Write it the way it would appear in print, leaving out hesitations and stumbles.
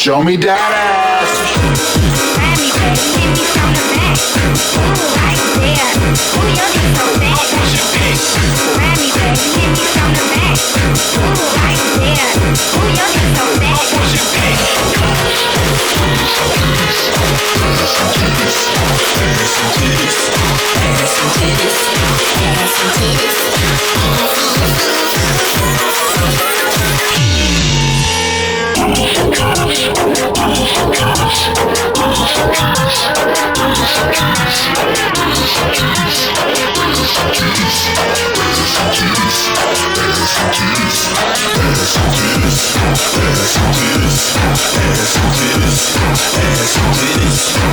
Show me that ass. Grab me, baby, hit me from the back. Ooh, right there. Ooh, your dick so fat. Grab me, baby, hit me from the back. Ooh, right there. Ooh, your dick so fat. Ass and titties.